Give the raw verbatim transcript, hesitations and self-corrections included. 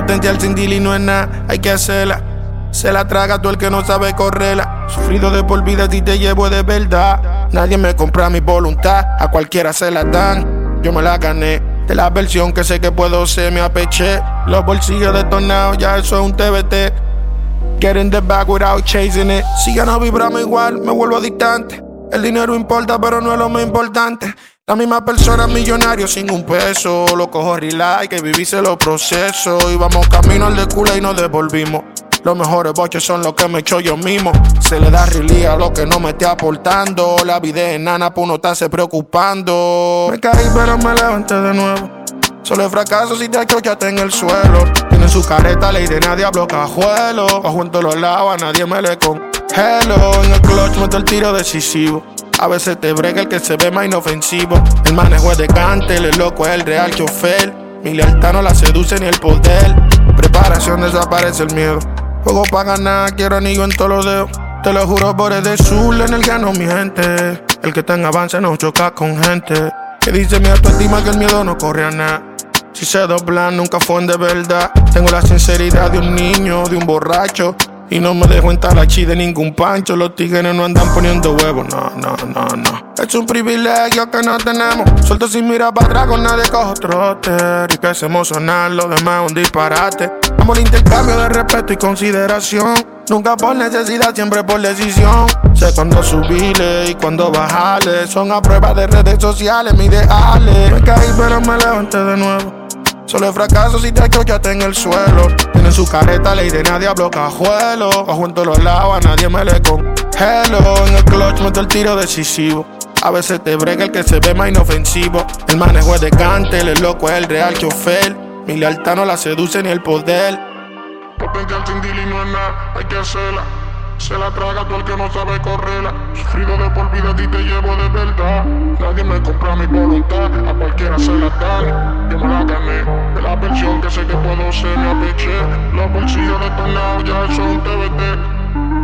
Potencial sin deal y no es nada, hay que hacerla. Se la traga tú el que no sabe correrla. Sufrido de por vida si te llevo de verdad. Nadie me compra mi voluntad, a cualquiera se la dan. Yo me la gané, de la versión que sé que puedo ser, me apeché. Los bolsillos detonados, ya eso es un T B T. Get in the bag without chasing it. Si ya no vibramos igual, me vuelvo distante. El dinero importa, pero no es lo más importante. La misma persona millonario sin un peso. Lo cojo relax, que vivirse los procesos. Y vamos camino al de culo y nos devolvimos. Los mejores boches son los que me echo yo mismo. Se le da realidad a lo que no me esté aportando. La vida es enana, pues uno estarse preocupando. Me caí pero me levanté de nuevo. Solo es fracaso si te escuchaste en el suelo. Tiene su careta, ley de nadie hablo cajuelo. Bajo en todos los lados, a nadie me le congelo. En el clutch meto el tiro decisivo. A veces te brega el que se ve más inofensivo. El manejo es de cante, el loco es el real chofer. Mi lealtad no la seduce ni el poder. Preparación, desaparece el miedo. Juego pa' ganar, quiero anillo en todos los dedos. Te lo juro por el de sur, en el gano mi gente. El que está en avance no choca con gente que dice mi autoestima que el miedo no corre a nada. Si se doblan nunca fue de verdad. Tengo la sinceridad de un niño, de un borracho. Y no me dejo entrar aquí de ningún pancho. Los tigres no andan poniendo huevos, no, no, no, no. Es un privilegio que no tenemos. Suelto sin mirar para atrás, con nadie cojo trote. Y que hacemos sonar, lo demás es un disparate. Amor, intercambio de respeto y consideración. Nunca por necesidad, siempre por decisión. Sé cuándo subirle y cuándo bajarle. Son a prueba de redes sociales, mis ideales. Me caí pero me levanté de nuevo. Solo es fracaso si te escuchaste en el suelo. Tiene su careta, ley de nadie hablo cajuelo. Bajo en todos los lados, a nadie me le congelo. En el clutch meto el tiro decisivo. A veces te brega el que se ve más inofensivo. El manejo es de cante, el loco es el real chofer. Mi lealtad no la seduce ni el poder. Potencial sin deal y no es nada, hay que hacerla. Se la traga tú el que no sabe correrla. Sufrido de por vida, a ti te llevo de verdad. Nadie me compra mi voluntad, a cualquiera se la dan. Yo me la gané, de la versión que sé que puedo ser, me apeché. Los bolsillos detonados, ya eso es un T B T.